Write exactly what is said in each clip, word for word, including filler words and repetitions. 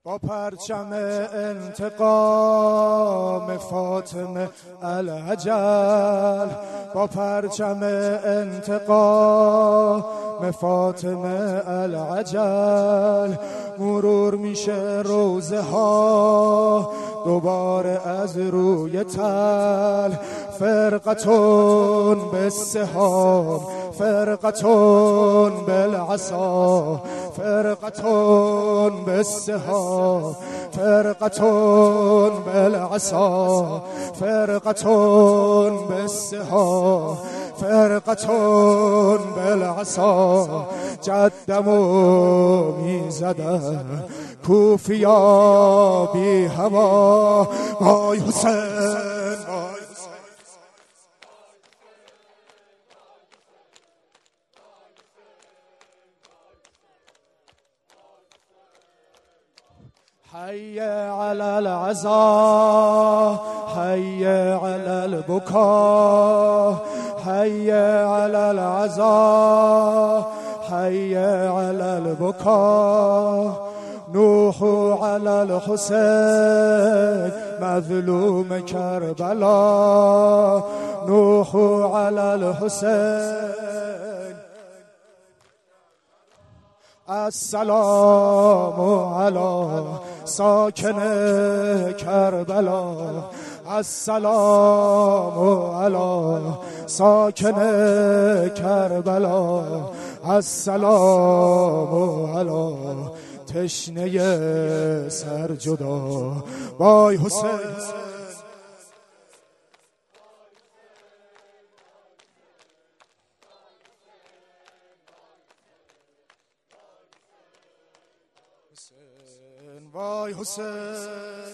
با پرچم انتقام فاطمه العجل، با پرچم انتقام فاطمه العجل، مرور میشه روزه ها دوباره از روی تل. فرقتون بالسهام فرقتون بالعصا، فرقتون بالسهام فرقتون بالعصا، فرقتون بالسهام فرقتون بالعصا. جدمو میزدن کوفیا بی هوا، وای حسین حي على العزاء حي على البكاء، حي على العزاء حي على البكاء. نوح على الحسين مظلوم كربلاء، نوح على الحسين. السلام على ساكن كربلاء، السلام على ساكن كربلاء، السلام على تشنه سرجدا. وای حسین حسین وای حسین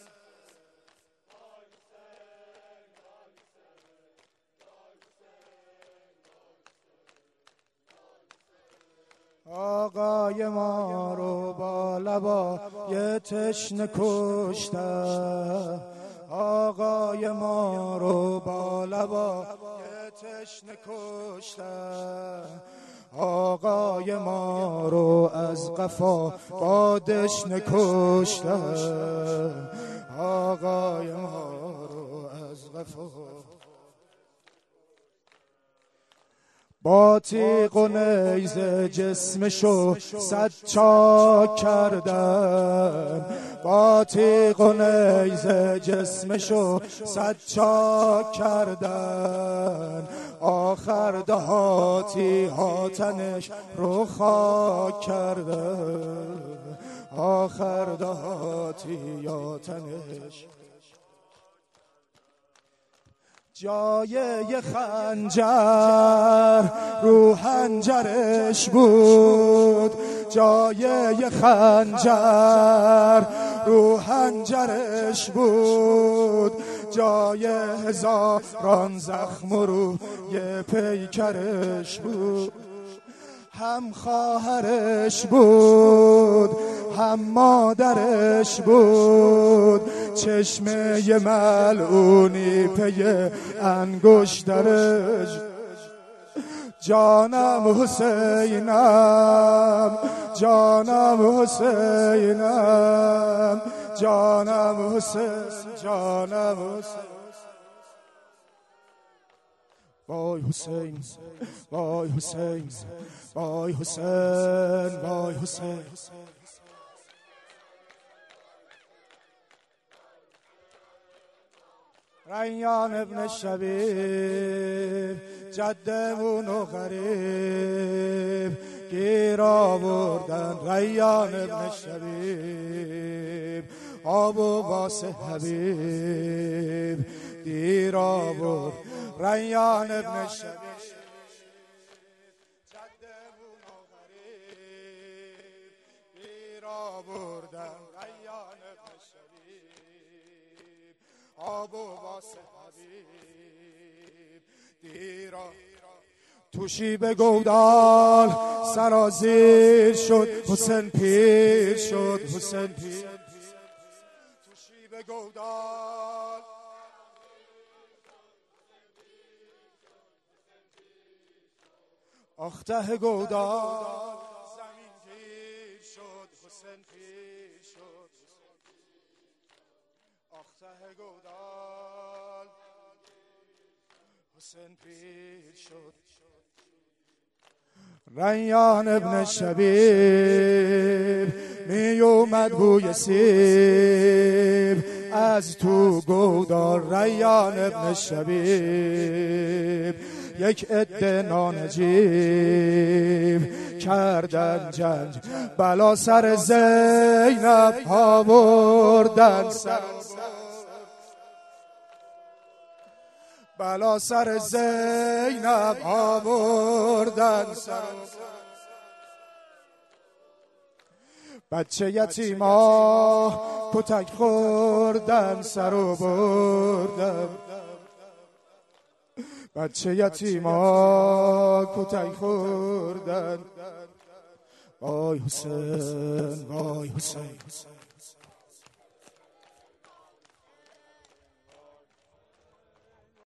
آقای ما رو با لبای تشنه کشتن، آقای ما رو با لبای تشنه کشتن، آقای ما رو از قفا با دشنه کشتن، آقای ما رو از قفا با تیغ و نیزه جسمشو صد چاک کردن، با تیغ و نیزه جسمشو صد چاک کردن. آخر دهاتی ها تنش رو خاک کردن، آخر دهاتی ها تنش. جای خنجر رو حنجرش بود، جای خنجر رو حنجرش بود، جای هزاران زخم رو یه پیکرش بود. هم خواهرش بود هم مادرش بود، چشمه ملعونی پی انگشترش. جانم حسینم جانم حسینم جانم حسین جانم حسین. وای حسین وای حسین وای حسین وای حسین. ریان ابن شبیب جدمون و غریب گیر آوردن، ریان ابن شبیب آب و واسه حبیب دیر آورد. ریان ابن شبیب جدمون و غریب گیر آوردن، ریان ابن شبیب آب و واسه حبیب دیر آورد. توشی به گودال سرازیر شد، حسین پیر شد، حسین پیر. توشی به گودال آخته گودال زمین پیر شد، حسین پیر شد. ته گودال حسین پیر شد. ریان ابن شبیب می اومد بوی سیب از تو گودال. ریان ابن شبیب یک عده نانجیب کردن جنج، بلا سر زینب آوردن سر بلا سر زینب آوردن سر. بچه یتیما کتک خوردن سر و بردن. بچه یتیما کتک خوردن. وای حسین وای حسین